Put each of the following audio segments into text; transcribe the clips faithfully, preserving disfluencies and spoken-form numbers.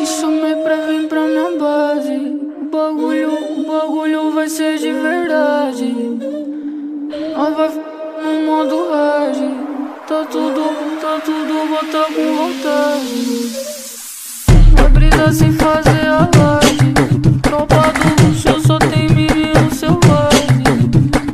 Te chamei pra vir pra minha base. O bagulho, o bagulho vai ser de verdade. Nós vai no modo hard. Tá tudo, tá tudo, bota com vontade. Vai brisar sem fazer alarde. Tropa do luxo, só tem menino selvagem.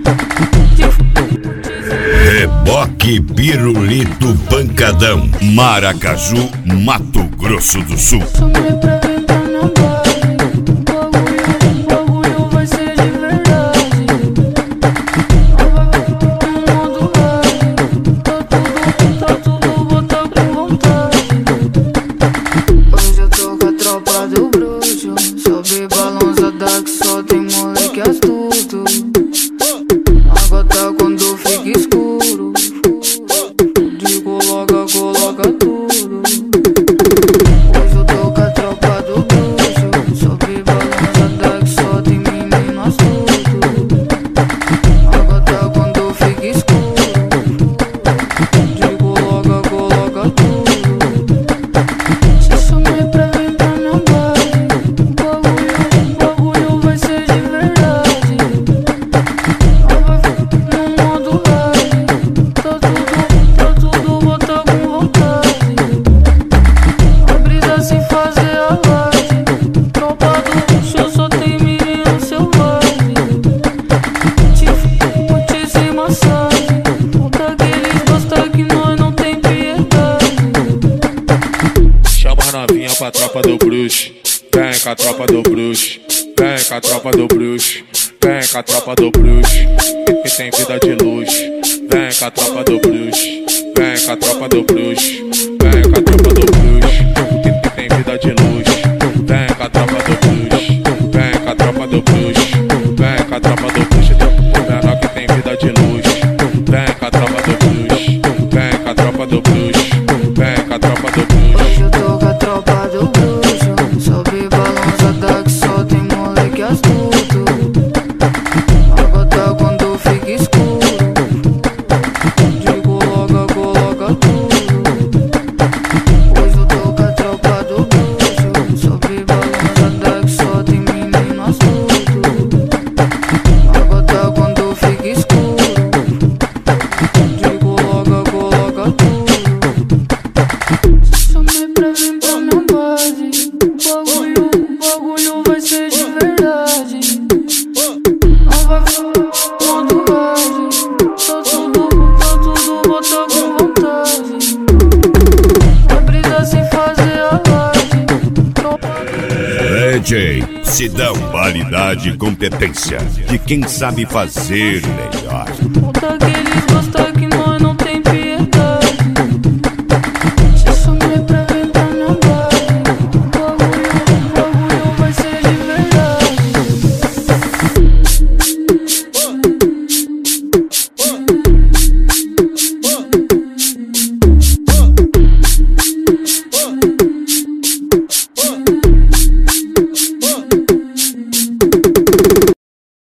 Reboque Pirulito Pancadão, Maracaju, Mato Grosso do Sul. Chamei pra vir pra minha base. O bagulho, o bagulho vai ser de verdade. Nós vai no modo hard. Tá tudo, tá tudo, bota com vontade. Hoje eu tô com a tropa do bruxo. Sobe balançada que só tem moleque astuto. Água tá quando fica escuro. De coloca, coloca tudo. Hoje eu tô com a tropa do bruxo. Sobe balançada que só tem menino astuto. Água tá quando fica escuro. De coloca, coloca tudo. Te chamei pra vir pra minha base. O bagulho, o bagulho vai ser de verdade. Nós vai no modo hard. Tá tudo, tá tudo, bota com vontade. Vai brisar sem fazer alarde. Tropa do luxo, só tem menino selvagem. Te massagem. Conta que eles gostam que nós não tem piedade. Chama a novinha pra tropa do bruxo. Vem com a tropa do bruxo. Vem com a tropa do bruxo. Vem com a tropa do bruxo. Que tem vida de luxo. Vem com a tropa do bruxo. Vem com a tropa do bruxo. Vem com a tropa do bruxo. Que tem vida de luxo. Vem com a tropa do bruxo. Vem com a tropa do bruxo. Vem com a tropa do bruxo. Menor que tem vida de luxo. Vem com a tropa do bruxo. Vem com a tropa do bruxo. Vem com a tropa do bruxo. Hoje eu tô com a tropa do bruxo. Sobe balançada que só tem moleque astuto. Água tá quando fica escuro. De coloca, coloca tudo. Hoje eu tô com a tropa do bruxo. Sobe balançada que só tem menino astuto. Água tá quando fica escuro. De coloca, coloca tudo. Chamei pra vir pra minha base. O bagulho, o bagulho vai ser de verdade. Nós vai no modo hard. Tá tudo, tá tudo, bota com vontade. Vai brisar sem fazer alarde. Tropa D J Sidão, qualidade e competência de quem sabe fazer melhor. conta que eles gostam